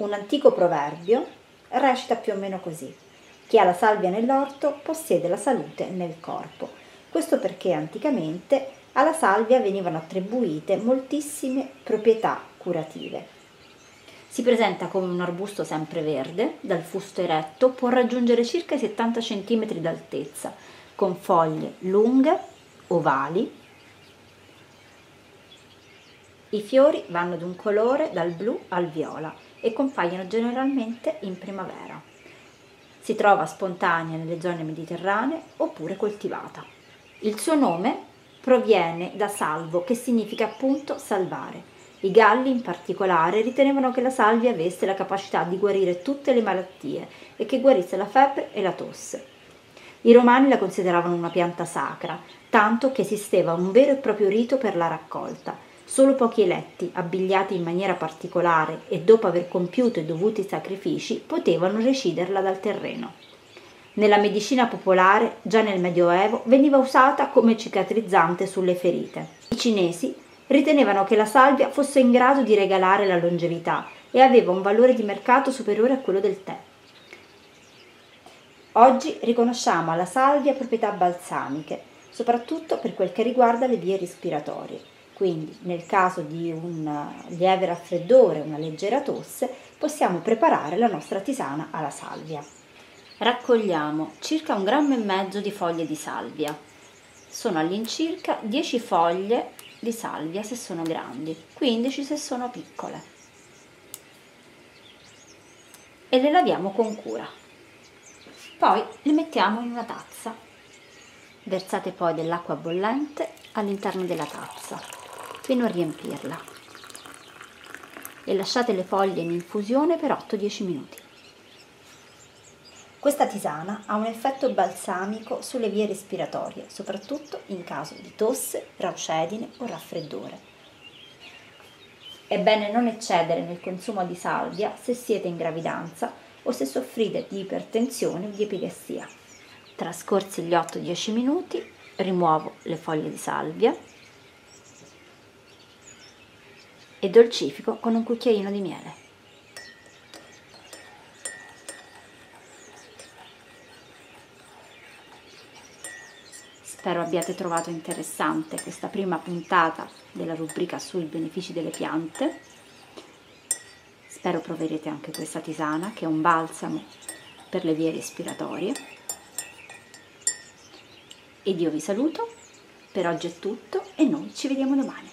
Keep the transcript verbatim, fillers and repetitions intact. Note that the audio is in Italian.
Un antico proverbio recita più o meno così: chi ha la salvia nell'orto possiede la salute nel corpo. Questo perché anticamente alla salvia venivano attribuite moltissime proprietà curative. Si presenta come un arbusto sempreverde, dal fusto eretto, può raggiungere circa i settanta centimetri d'altezza, con foglie lunghe, ovali. I fiori vanno di un colore dal blu al viola e compaiono generalmente in primavera. Si trova spontanea nelle zone mediterranee oppure coltivata. Il suo nome proviene da salvo, che significa appunto salvare. I Galli in particolare ritenevano che la salvia avesse la capacità di guarire tutte le malattie e che guarisse la febbre e la tosse. I Romani la consideravano una pianta sacra, tanto che esisteva un vero e proprio rito per la raccolta. Solo pochi eletti, abbigliati in maniera particolare e dopo aver compiuto i dovuti sacrifici, potevano reciderla dal terreno. Nella medicina popolare, già nel Medioevo, veniva usata come cicatrizzante sulle ferite. I cinesi ritenevano che la salvia fosse in grado di regalare la longevità e aveva un valore di mercato superiore a quello del tè. Oggi riconosciamo alla salvia proprietà balsamiche, soprattutto per quel che riguarda le vie respiratorie. Quindi, nel caso di un lieve raffreddore, una leggera tosse, possiamo preparare la nostra tisana alla salvia. Raccogliamo circa un grammo e mezzo di foglie di salvia. Sono all'incirca dieci foglie di salvia se sono grandi, quindici se sono piccole. E le laviamo con cura. Poi le mettiamo in una tazza. Versate poi dell'acqua bollente all'interno della tazza, fino a riempirla, e lasciate le foglie in infusione per otto dieci minuti. Questa tisana ha un effetto balsamico sulle vie respiratorie, soprattutto in caso di tosse, raucedine o raffreddore. È bene non eccedere nel consumo di salvia se siete in gravidanza o se soffrite di ipertensione o di epilessia. Trascorsi gli otto dieci minuti, rimuovo le foglie di salvia e dolcifico con un cucchiaino di miele. Spero abbiate trovato interessante questa prima puntata della rubrica sui benefici delle piante. Spero proverete anche questa tisana, che è un balsamo per le vie respiratorie. Ed io vi saluto, per oggi è tutto e noi ci vediamo domani.